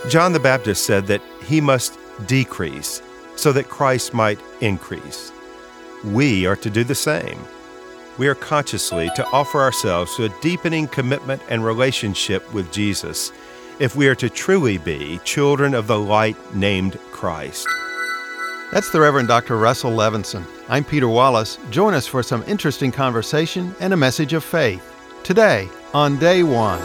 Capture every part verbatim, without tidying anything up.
John the Baptist said that he must decrease so that Christ might increase. We are to do the same. We are consciously to offer ourselves to a deepening commitment and relationship with Jesus if we are to truly be children of the light named Christ. That's the Reverend Doctor Russell Levinson. I'm Peter Wallace. Join us for some interesting conversation and a message of faith. Today, on Day One.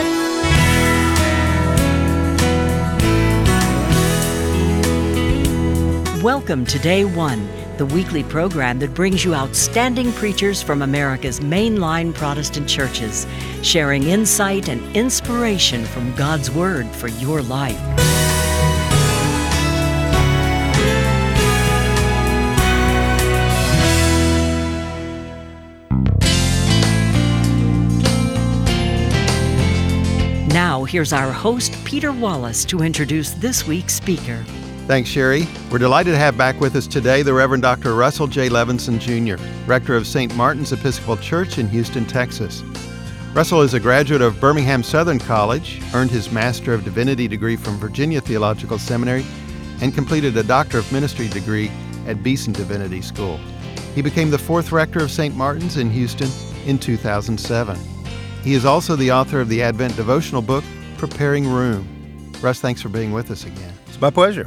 Welcome to Day One, the weekly program that brings you outstanding preachers from America's mainline Protestant churches, sharing insight and inspiration from God's Word for your life. Now, here's our host, Peter Wallace, to introduce this week's speaker. Thanks, Sherry. We're delighted to have back with us today the Reverend Doctor Russell J. Levinson, Junior, Rector of Saint Martin's Episcopal Church in Houston, Texas. Russell is a graduate of Birmingham Southern College, earned his Master of Divinity degree from Virginia Theological Seminary, and completed a Doctor of Ministry degree at Beeson Divinity School. He became the fourth Rector of Saint Martin's in Houston in two thousand seven. He is also the author of the Advent devotional book, Preparing Room. Russ, thanks for being with us again. It's my pleasure.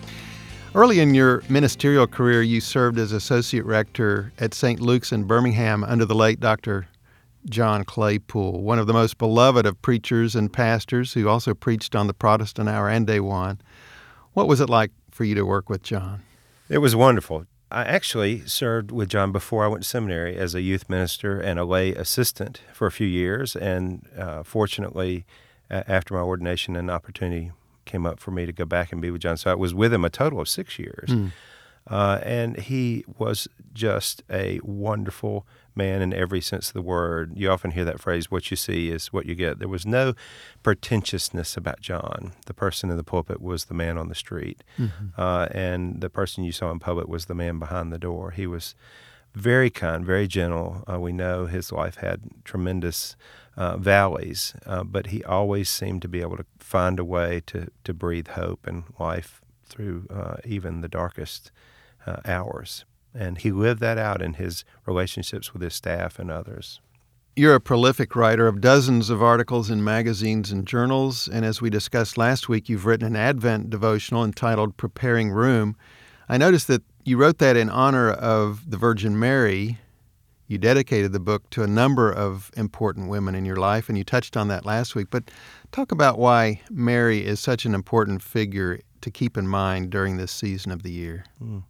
Early in your ministerial career, you served as Associate Rector at Saint Luke's in Birmingham under the late Doctor John Claypool, one of the most beloved of preachers and pastors who also preached on the Protestant Hour and Day One. What was it like for you to work with John? It was wonderful. I actually served with John before I went to seminary as a youth minister and a lay assistant for a few years, and uh, fortunately, uh, after my ordination, an opportunity came up for me to go back and be with John. So I was with him a total of six years. Mm. Uh, and he was just a wonderful man in every sense of the word. You often hear that phrase, what you see is what you get. There was no pretentiousness about John. The person in the pulpit was the man on the street. Mm-hmm. Uh, and the person you saw in public was the man behind the door. He was very kind, very gentle. Uh, we know his life had tremendous uh, valleys, uh, but he always seemed to be able to find a way to, to breathe hope and life through uh, even the darkest uh, hours. And he lived that out in his relationships with his staff and others. You're a prolific writer of dozens of articles in magazines and journals, and as we discussed last week, you've written an Advent devotional entitled Preparing Room. I noticed that you wrote that in honor of the Virgin Mary. You dedicated the book to a number of important women in your life, and you touched on that last week. But talk about why Mary is such an important figure to keep in mind during this season of the year. Mm.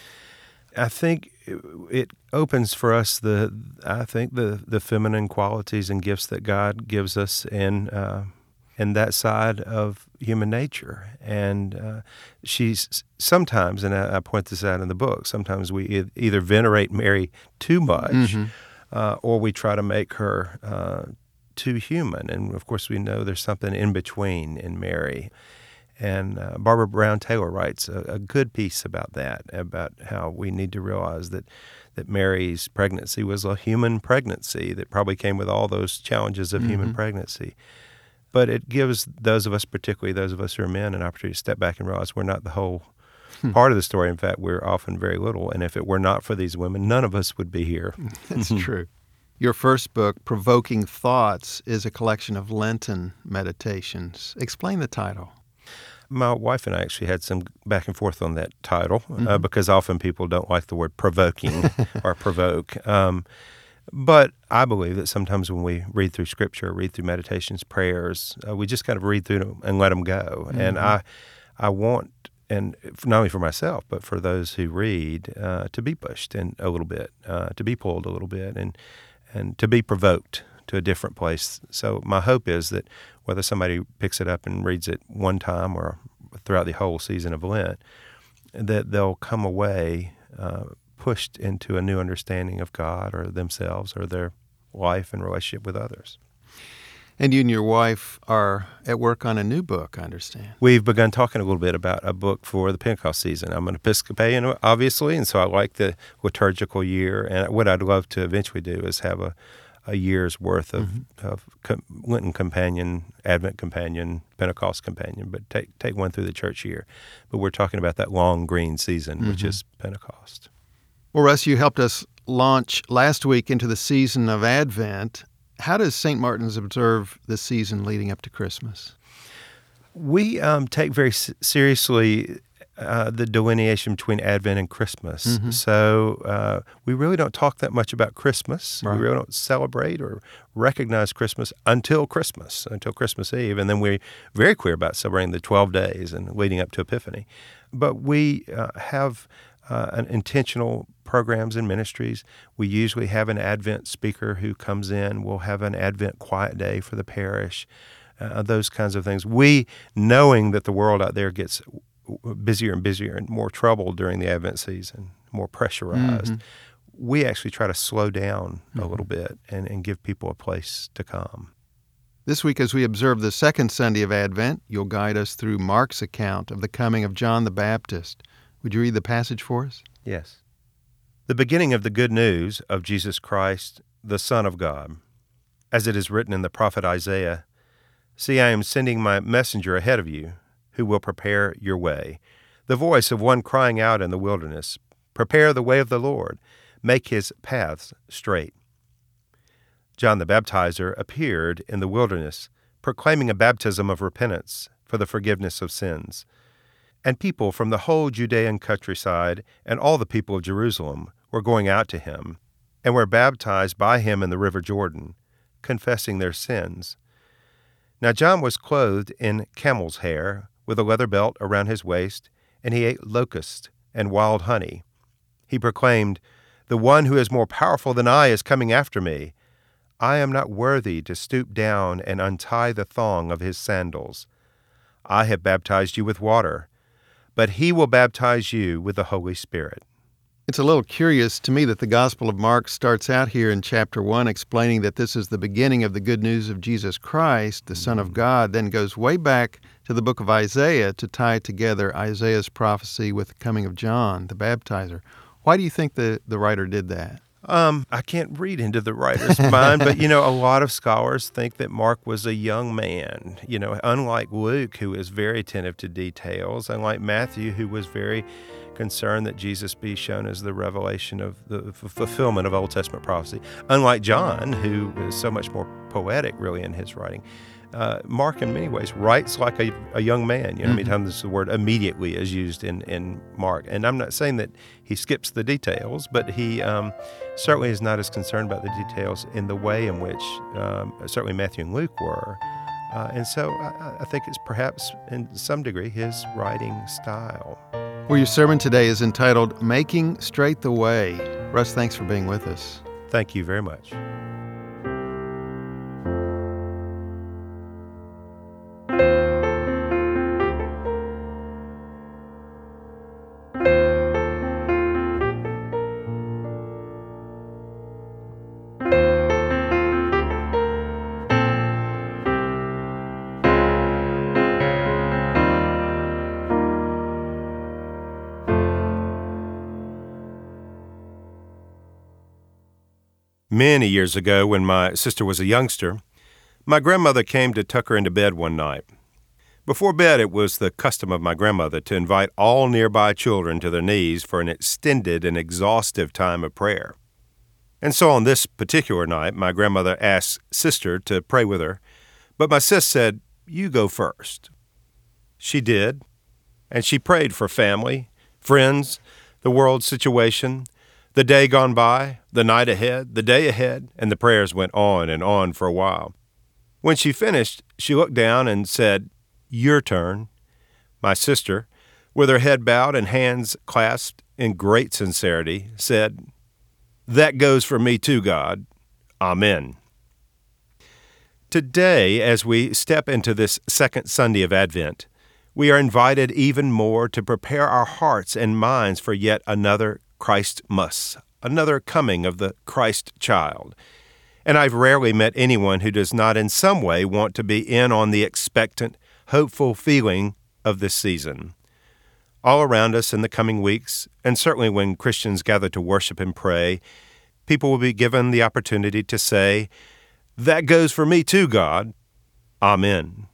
I think it opens for us the, I think, the, the feminine qualities and gifts that God gives us in uh, in that side of human nature. And uh, she's sometimes, and I, I point this out in the book, sometimes we e- either venerate Mary too much, mm-hmm. uh, or we try to make her uh, too human. And of course, we know there's something in between in Mary. And uh, Barbara Brown Taylor writes a, a good piece about that, about how we need to realize that, that Mary's pregnancy was a human pregnancy that probably came with all those challenges of mm-hmm. human pregnancy. But it gives those of us, particularly those of us who are men, an opportunity to step back and realize we're not the whole hmm. part of the story. In fact, we're often very little. And if it were not for these women, none of us would be here. That's true. Your first book, Provoking Thoughts, is a collection of Lenten meditations. Explain the title. My wife and I actually had some back and forth on that title mm-hmm. uh, because often people don't like the word provoking or provoke. Um, but I believe that sometimes when we read through Scripture, read through meditations, prayers, uh, we just kind of read through them and let them go. Mm-hmm. And I, I want, and not only for myself, but for those who read, uh, to be pushed in a little bit, uh, to be pulled a little bit, and and to be provoked to a different place. So my hope is that whether somebody picks it up and reads it one time or throughout the whole season of Lent, that they'll come away uh, pushed into a new understanding of God or themselves or their life and relationship with others. And you and your wife are at work on a new book, I understand. We've begun talking a little bit about a book for the Pentecost season. I'm an Episcopalian, obviously, and so I like the liturgical year. And what I'd love to eventually do is have a a year's worth of, Mm-hmm. of com- Lenten Companion, Advent Companion, Pentecost Companion, but take take one through the church year. But we're talking about that long green season, Mm-hmm. which is Pentecost. Well, Russ, you helped us launch last week into the season of Advent. How does Saint Martin's observe the season leading up to Christmas? We um, take very s- seriously uh, the delineation between Advent and Christmas. Mm-hmm. So uh, we really don't talk that much about Christmas. Right. We really don't celebrate or recognize Christmas until Christmas, until Christmas Eve. And then we're very clear about celebrating the twelve days and leading up to Epiphany. But we uh, have uh, an intentional programs and ministries. We usually have an Advent speaker who comes in. We'll have an Advent quiet day for the parish. Uh, those kinds of things. We, knowing that the world out there gets busier and busier and more troubled during the Advent season, more pressurized, mm-hmm. we actually try to slow down mm-hmm. a little bit and, and give people a place to come. This week, as we observe the second Sunday of Advent, you'll guide us through Mark's account of the coming of John the Baptist. Would you read the passage for us? Yes. The beginning of the good news of Jesus Christ, the Son of God. As it is written in the prophet Isaiah, "See, I am sending my messenger ahead of you, who will prepare your way. The voice of one crying out in the wilderness, prepare the way of the Lord, make his paths straight." John the Baptizer appeared in the wilderness, proclaiming a baptism of repentance for the forgiveness of sins. And people from the whole Judean countryside and all the people of Jerusalem were going out to him, and were baptized by him in the river Jordan, confessing their sins. Now John was clothed in camel's hair, with a leather belt around his waist, and he ate locusts and wild honey. He proclaimed, "The one who is more powerful than I is coming after me. I am not worthy to stoop down and untie the thong of his sandals. I have baptized you with water, but he will baptize you with the Holy Spirit." It's a little curious to me that the Gospel of Mark starts out here in chapter one explaining that this is the beginning of the good news of Jesus Christ, the Son of God, then goes way back to the book of Isaiah to tie together Isaiah's prophecy with the coming of John, the baptizer. Why do you think the, the writer did that? Um, I can't read into the writer's mind, but, you know, a lot of scholars think that Mark was a young man, you know, unlike Luke, who is very attentive to details, unlike Matthew, who was very concerned that Jesus be shown as the revelation of the f- fulfillment of Old Testament prophecy, unlike John, who is so much more poetic, really, in his writing. Uh, Mark, in many ways, writes like a, a young man. You know, mm-hmm. many times the word immediately is used in, in Mark. And I'm not saying that he skips the details, but he um, certainly is not as concerned about the details in the way in which um, certainly Matthew and Luke were. Uh, and so I, I think it's perhaps, in some degree, his writing style. Well, your sermon today is entitled, Making Straight the Way. Russ, thanks for being with us. Thank you very much. Many years ago, when my sister was a youngster, my grandmother came to tuck her into bed one night. Before bed, it was the custom of my grandmother to invite all nearby children to their knees for an extended and exhaustive time of prayer. And so on this particular night, my grandmother asked Sister to pray with her, but my sis said, "You go first." She did, and she prayed for family, friends, the world situation, the day gone by, the night ahead, the day ahead, and the prayers went on and on for a while. When she finished, she looked down and said, "Your turn." My sister, with her head bowed and hands clasped in great sincerity, said, "That goes for me too, God. Amen." Today, as we step into this second Sunday of Advent, we are invited even more to prepare our hearts and minds for yet another Christmas, another coming of the Christ child. And I've rarely met anyone who does not in some way want to be in on the expectant, hopeful feeling of this season. All around us in the coming weeks, and certainly when Christians gather to worship and pray, people will be given the opportunity to say, "That goes for me too, God. Amen."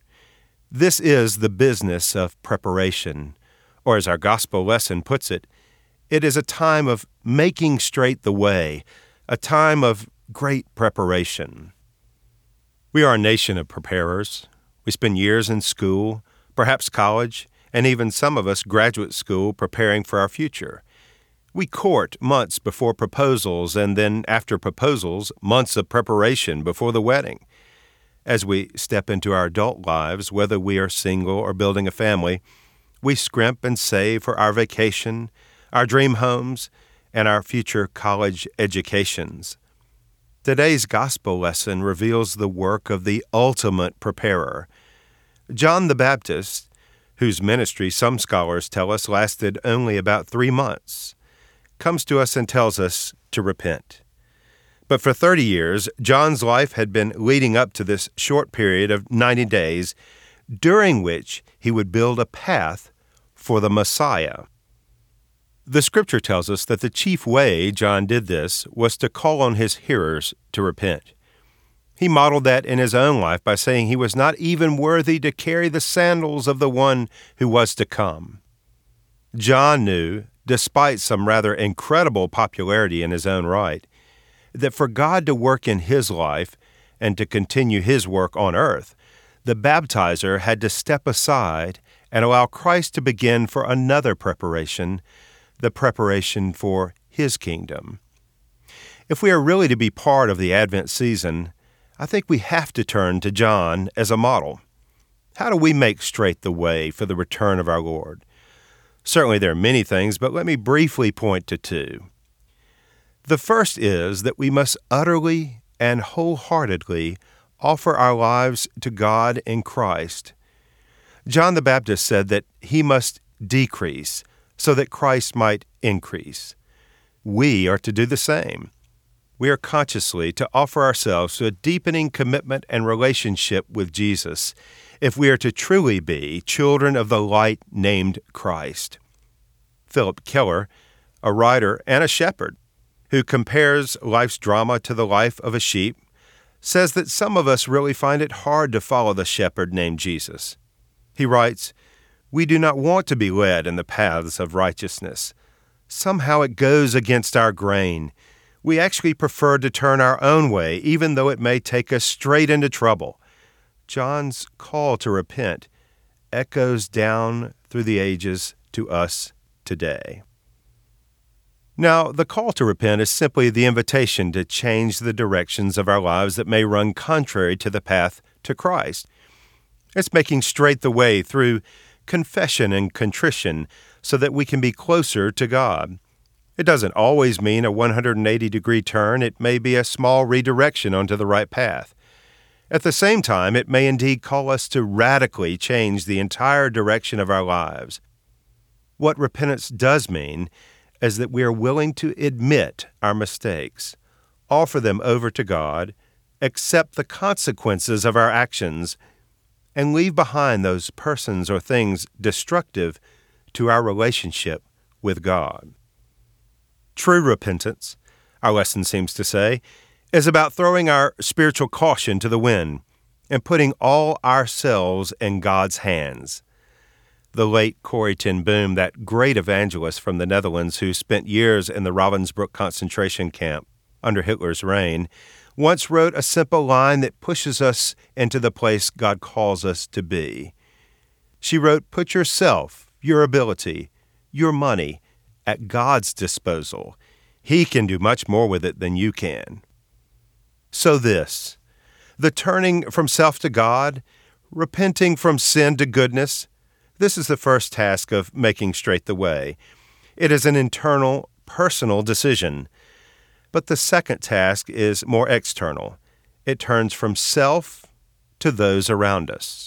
This is the business of preparation, or as our gospel lesson puts it, it is a time of making straight the way, a time of great preparation. We are a nation of preparers. We spend years in school, perhaps college, and even some of us graduate school preparing for our future. We court months before proposals, and then after proposals, months of preparation before the wedding. As we step into our adult lives, whether we are single or building a family, we scrimp and save for our vacation, our dream homes, and our future college educations. Today's gospel lesson reveals the work of the ultimate preparer. John the Baptist, whose ministry some scholars tell us lasted only about three months, comes to us and tells us to repent. But for thirty years, John's life had been leading up to this short period of ninety days, during which he would build a path for the Messiah. The Scripture tells us that the chief way John did this was to call on his hearers to repent. He modeled that in his own life by saying he was not even worthy to carry the sandals of the one who was to come. John knew, despite some rather incredible popularity in his own right, that for God to work in his life and to continue his work on earth, the baptizer had to step aside and allow Christ to begin for another preparation, the preparation for his kingdom. If we are really to be part of the Advent season, I think we have to turn to John as a model. How do we make straight the way for the return of our Lord? Certainly there are many things, but let me briefly point to two. The first is that we must utterly and wholeheartedly offer our lives to God in Christ. John the Baptist said that he must decrease so that Christ might increase. We are to do the same. We are consciously to offer ourselves to a deepening commitment and relationship with Jesus if we are to truly be children of the light named Christ. Philip Keller, a writer and a shepherd who compares life's drama to the life of a sheep, says that some of us really find it hard to follow the shepherd named Jesus. He writes, "We do not want to be led in the paths of righteousness. Somehow it goes against our grain. We actually prefer to turn our own way, even though it may take us straight into trouble." John's call to repent echoes down through the ages to us today. Now, the call to repent is simply the invitation to change the directions of our lives that may run contrary to the path to Christ. It's making straight the way through confession and contrition so that we can be closer to God. It doesn't always mean a one hundred eighty degree turn. It may be a small redirection onto the right path. At the same time, it may indeed call us to radically change the entire direction of our lives. What repentance does mean is that we are willing to admit our mistakes, offer them over to God, accept the consequences of our actions, and leave behind those persons or things destructive to our relationship with God. True repentance, our lesson seems to say, is about throwing our spiritual caution to the wind and putting all ourselves in God's hands. The late Corrie ten Boom, that great evangelist from the Netherlands who spent years in the Ravensbrück concentration camp under Hitler's reign, once wrote a simple line that pushes us into the place God calls us to be. She wrote, "Put yourself, your ability, your money at God's disposal. He can do much more with it than you can." So this, the turning from self to God, repenting from sin to goodness, this is the first task of making straight the way. It is an internal, personal decision. But the second task is more external. It turns from self to those around us.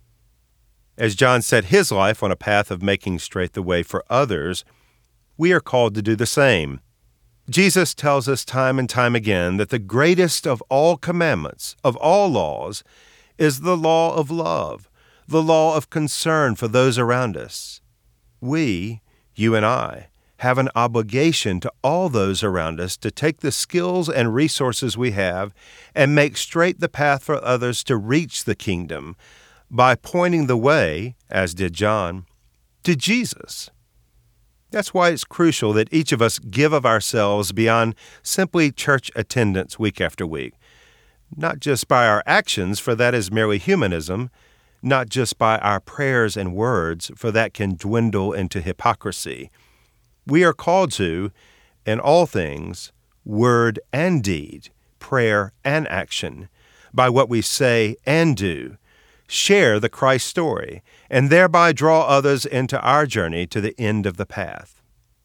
As John set his life on a path of making straight the way for others, we are called to do the same. Jesus tells us time and time again that the greatest of all commandments, of all laws, is the law of love, the law of concern for those around us. We, you and I, have an obligation to all those around us to take the skills and resources we have and make straight the path for others to reach the kingdom by pointing the way, as did John, to Jesus. That's why it's crucial that each of us give of ourselves beyond simply church attendance week after week, not just by our actions, for that is merely humanism, not just by our prayers and words, for that can dwindle into hypocrisy. We are called to, in all things, word and deed, prayer and action, by what we say and do, share the Christ story, and thereby draw others into our journey to the end of the path.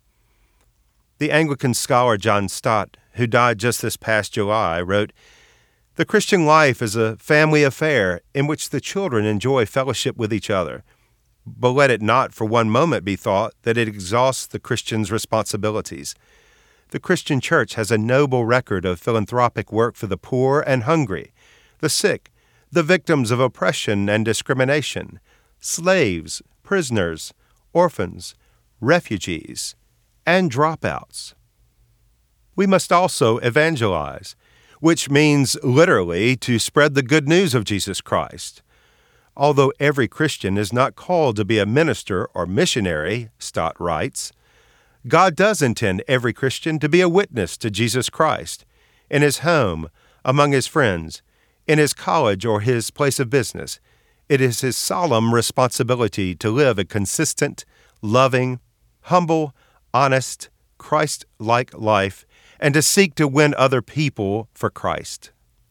The Anglican scholar John Stott, who died just this past July, wrote, "The Christian life is a family affair in which the children enjoy fellowship with each other, but let it not for one moment be thought that it exhausts the Christian's responsibilities. The Christian church has a noble record of philanthropic work for the poor and hungry, the sick, the victims of oppression and discrimination, slaves, prisoners, orphans, refugees, and dropouts. We must also evangelize, which means literally to spread the good news of Jesus Christ. Although every Christian is not called to be a minister or missionary," Stott writes, "God does intend every Christian to be a witness to Jesus Christ in his home, among his friends, in his college or his place of business. It is his solemn responsibility to live a consistent, loving, humble, honest, Christ-like life and to seek to win other people for Christ."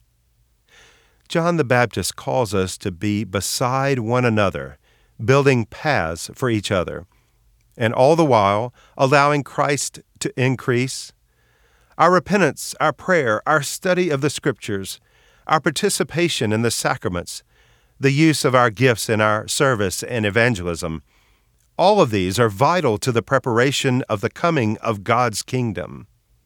John the Baptist calls us to be beside one another, building paths for each other, and all the while allowing Christ to increase. Our repentance, our prayer, our study of the Scriptures, our participation in the sacraments, the use of our gifts in our service and evangelism, all of these are vital to the preparation of the coming of God's kingdom.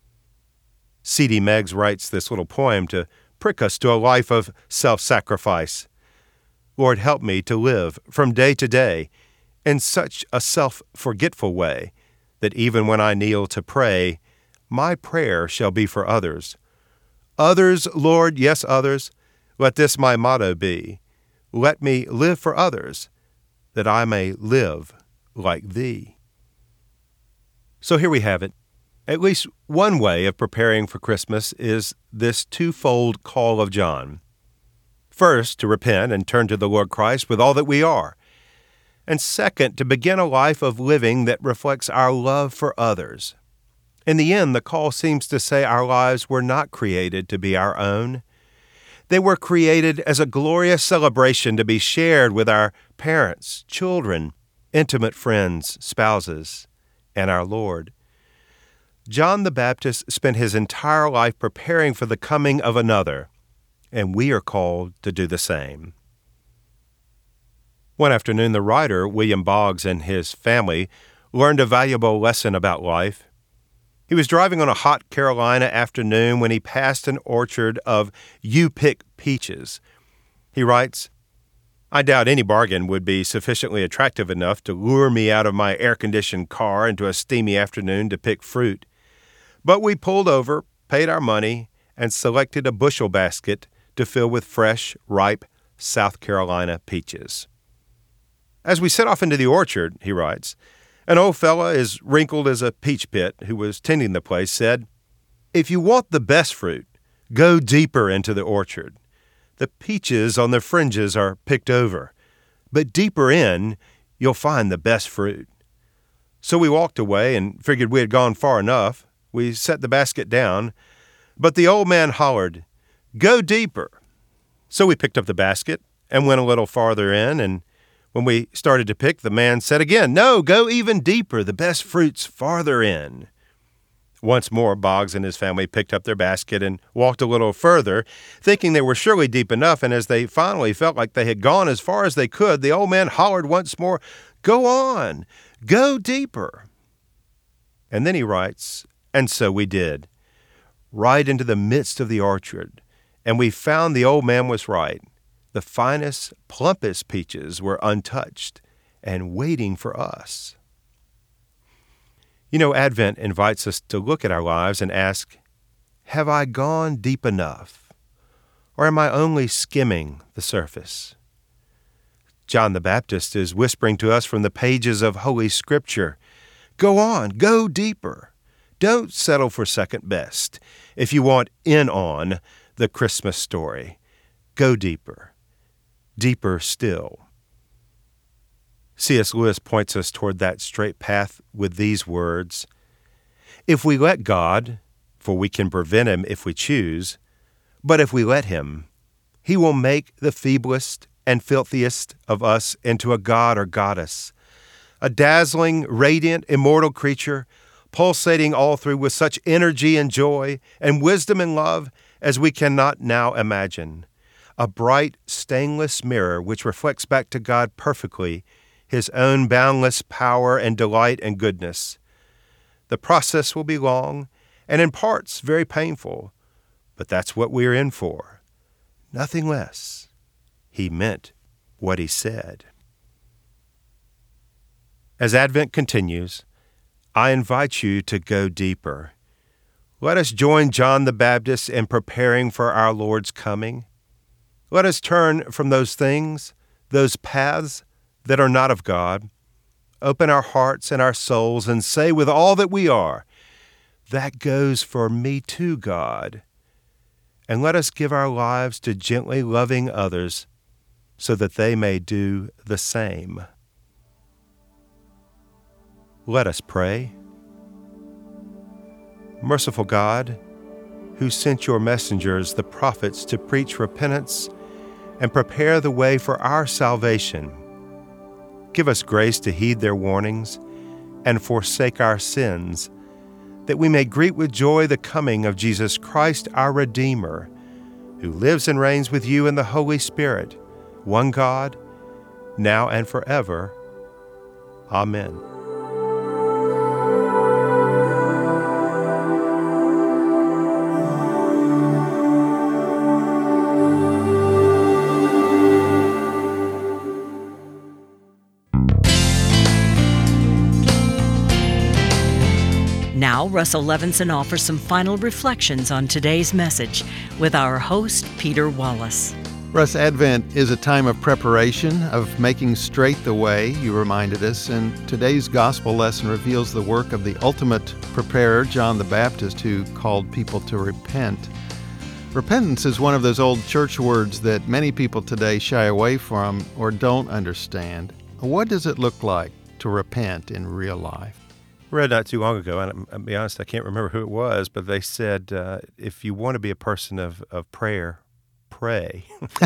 C D Meggs writes this little poem to prick us to a life of self-sacrifice. "Lord, help me to live from day to day in such a self-forgetful way that even when I kneel to pray, my prayer shall be for others. Others, Lord, yes, others, let this my motto be. Let me live for others, that I may live like Thee." So here we have it. At least one way of preparing for Christmas is this twofold call of John. First, to repent and turn to the Lord Christ with all that we are. And second, to begin a life of living that reflects our love for others. In the end, the call seems to say our lives were not created to be our own. They were created as a glorious celebration to be shared with our parents, children, intimate friends, spouses, and our Lord. John the Baptist spent his entire life preparing for the coming of another, and we are called to do the same. One afternoon, the writer, William Boggs, and his family learned a valuable lesson about life. He was driving on a hot Carolina afternoon when he passed an orchard of you-pick peaches. He writes, "I doubt any bargain would be sufficiently attractive enough to lure me out of my air-conditioned car into a steamy afternoon to pick fruit. But we pulled over, paid our money, and selected a bushel basket to fill with fresh, ripe South Carolina peaches. As we set off into the orchard," he writes, "an old fella as wrinkled as a peach pit who was tending the place said, 'If you want the best fruit, go deeper into the orchard. The peaches on the fringes are picked over, but deeper in, you'll find the best fruit.' So we walked away and figured we had gone far enough. We set the basket down, but the old man hollered, 'Go deeper.' So we picked up the basket and went a little farther in, and when we started to pick, the man said again, 'No, go even deeper. The best fruit's farther in.' Once more, Boggs and his family picked up their basket and walked a little further, thinking they were surely deep enough, and as they finally felt like they had gone as far as they could, the old man hollered once more, 'Go on, go deeper.' And then he writes, 'And so we did, right into the midst of the orchard, and we found the old man was right. The finest, plumpest peaches were untouched and waiting for us.'" You know, Advent invites us to look at our lives and ask, have I gone deep enough? Or am I only skimming the surface? John the Baptist is whispering to us from the pages of Holy Scripture, go on, go deeper. Don't settle for second best. If you want in on the Christmas story, go deeper, deeper still. C S Lewis points us toward that straight path with these words, if we let God, for we can prevent him if we choose, but if we let him, he will make the feeblest and filthiest of us into a god or goddess, a dazzling, radiant, immortal creature, pulsating all through with such energy and joy and wisdom and love as we cannot now imagine, a bright, stainless mirror which reflects back to God perfectly his own boundless power and delight and goodness. The process will be long and in parts very painful, but that's what we're in for. Nothing less. He meant what he said. As Advent continues, I invite you to go deeper. Let us join John the Baptist in preparing for our Lord's coming. Let us turn from those things, those paths that are not of God, open our hearts and our souls and say with all that we are, that goes for me too, God. And let us give our lives to gently loving others so that they may do the same. Let us pray. Merciful God, who sent your messengers, the prophets, to preach repentance and prepare the way for our salvation, give us grace to heed their warnings and forsake our sins, that we may greet with joy the coming of Jesus Christ, our Redeemer, who lives and reigns with you in the Holy Spirit, one God, now and forever. Amen. Now, Russell Levinson offers some final reflections on today's message with our host, Peter Wallace. Russ, Advent is a time of preparation, of making straight the way, you reminded us, and today's gospel lesson reveals the work of the ultimate preparer, John the Baptist, who called people to repent. Repentance is one of those old church words that many people today shy away from or don't understand. What does it look like to repent in real life? I read not too long ago, and I'll be honest, I can't remember who it was, but they said, uh, if you want to be a person of, of prayer, pray.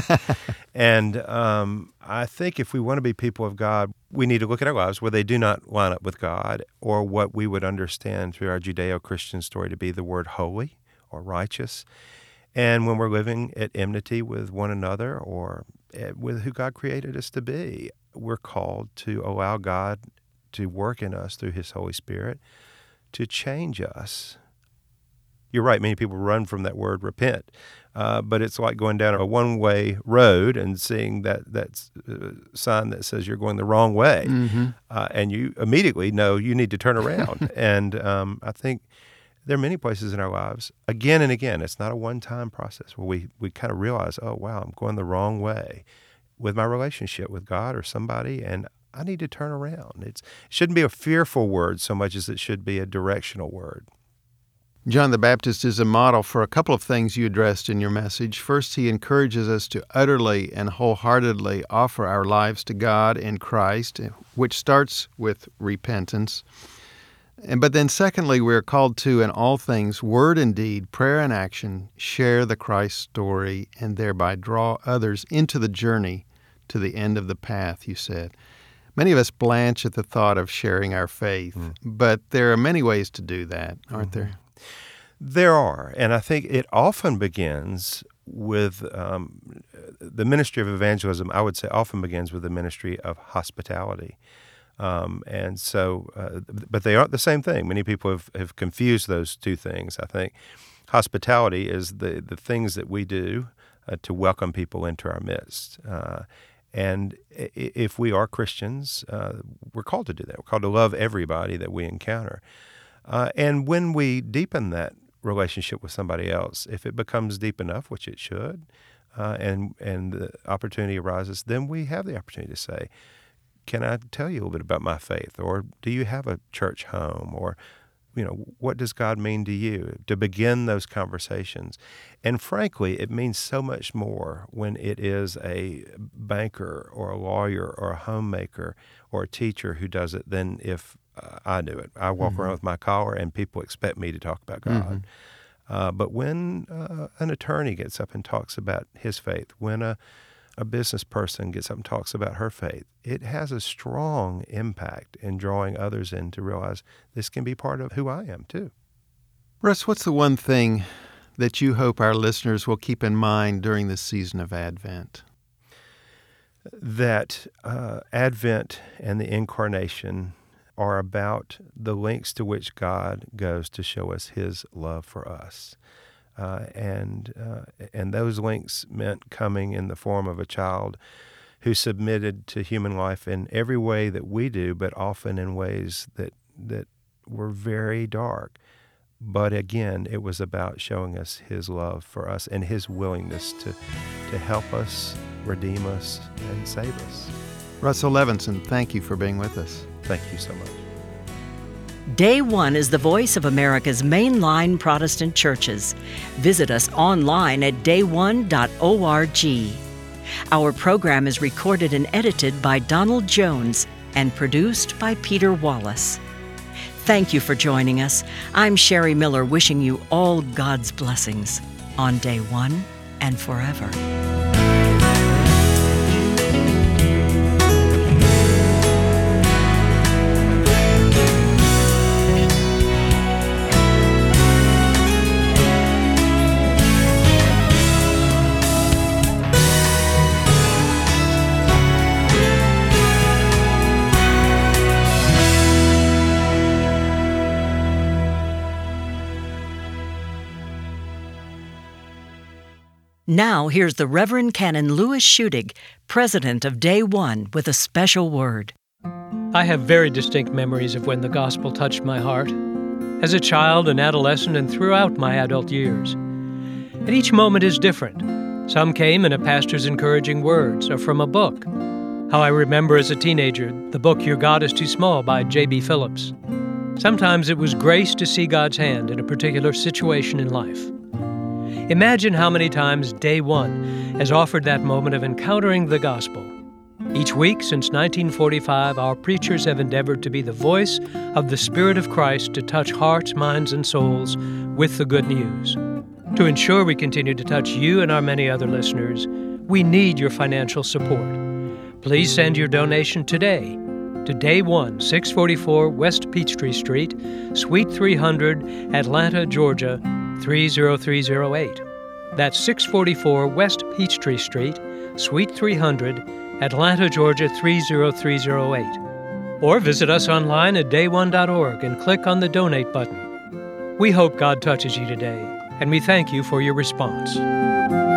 And um, I think if we want to be people of God, we need to look at our lives where they do not line up with God or what we would understand through our Judeo-Christian story to be the word holy or righteous. And when we're living at enmity with one another or with who God created us to be, we're called to allow God to work in us through his Holy Spirit to change us. You're right, many people run from that word repent, uh, but it's like going down a one-way road and seeing that, that uh, sign that says you're going the wrong way, mm-hmm. uh, and you immediately know you need to turn around. And um, I think there are many places in our lives, again and again, it's not a one-time process where we, we kind of realize, oh, wow, I'm going the wrong way with my relationship with God or somebody, and I need to turn around. It's, it shouldn't be a fearful word so much as it should be a directional word. John the Baptist is a model for a couple of things you addressed in your message. First, he encourages us to utterly and wholeheartedly offer our lives to God in Christ, which starts with repentance. And but then secondly, we're called to, in all things, word and deed, prayer and action, share the Christ story, and thereby draw others into the journey to the end of the path, you said. Many of us blanch at the thought of sharing our faith, mm. but there are many ways to do that, aren't mm-hmm. there? There are, and I think it often begins with um, the ministry of evangelism, I would say often begins with the ministry of hospitality. Um, and so, uh, but they aren't the same thing. Many people have, have confused those two things, I think. Hospitality is the, the things that we do uh, to welcome people into our midst. Uh, And if we are Christians, uh, we're called to do that. We're called to love everybody that we encounter. Uh, and when we deepen that relationship with somebody else, if it becomes deep enough, which it should, uh, and and the opportunity arises, then we have the opportunity to say, can I tell you a little bit about my faith? Or do you have a church home? Or, you know, what does God mean to you? To begin those conversations. And frankly, it means so much more when it is a banker or a lawyer or a homemaker or a teacher who does it than if uh, I do it. I walk mm-hmm. around with my collar and people expect me to talk about God. Mm-hmm. Uh, but when uh, an attorney gets up and talks about his faith, when a a business person gets up and talks about her faith, it has a strong impact in drawing others in to realize this can be part of who I am too. Russ, what's the one thing that you hope our listeners will keep in mind during this season of Advent? That uh, Advent and the Incarnation are about the lengths to which God goes to show us His love for us. Uh, and uh, and those links meant coming in the form of a child who submitted to human life in every way that we do, but often in ways that that were very dark. But again, it was about showing us His love for us and His willingness to, to help us, redeem us, and save us. Russell Levenson, thank you for being with us. Thank you so much. Day One is the voice of America's mainline Protestant churches. Visit us online at day one dot org. Our program is recorded and edited by Donald Jones and produced by Peter Wallace. Thank you for joining us. I'm Sherry Miller, wishing you all God's blessings on Day One and forever. Now, here's the Reverend Canon Louis Schudig, president of Day One, with a special word. I have very distinct memories of when the gospel touched my heart, as a child, an adolescent, and throughout my adult years. And each moment is different. Some came in a pastor's encouraging words or from a book. How I remember as a teenager the book Your God is Too Small by J B Phillips. Sometimes it was grace to see God's hand in a particular situation in life. Imagine how many times Day One has offered that moment of encountering the gospel. Each week since nineteen forty-five, our preachers have endeavored to be the voice of the Spirit of Christ to touch hearts, minds, and souls with the good news. To ensure we continue to touch you and our many other listeners, we need your financial support. Please send your donation today to Day One, six forty-four West Peachtree Street, Suite three hundred, Atlanta, Georgia, three zero three zero eight. That's six forty-four West Peachtree Street, Suite three hundred, Atlanta, Georgia, three zero three zero eight. Or visit us online at day one dot org and click on the Donate button. We hope God touches you today, and we thank you for your response.